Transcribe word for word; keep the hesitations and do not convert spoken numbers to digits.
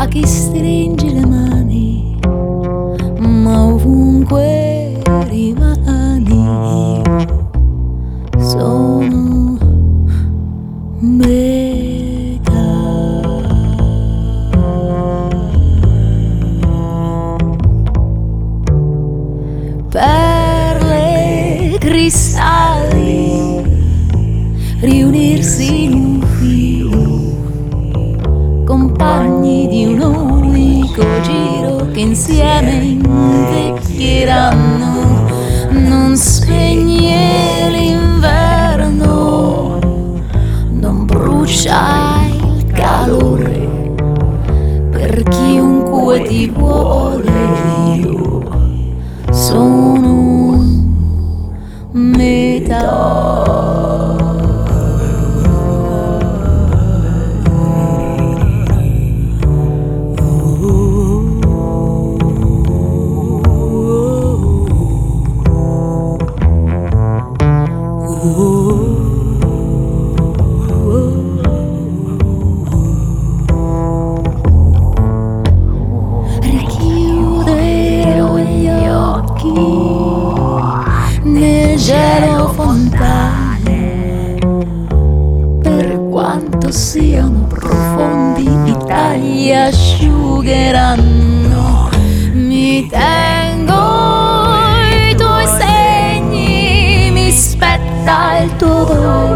a chi stringi le mani, ma ovunque rimani io sono metà. Perle, cristalli, riunirsi in un filo, compagni di un unico giro che insieme invecchieranno. Non spegne l'inverno, non brucia il calore, per chiunque ti vuole io sono metà. Richiuderò gli occhi nel gelo fontane, per quanto siano profondi i tagli asciugheranno. Mi tengo i tuoi segni, mi spetta il tuo dolore,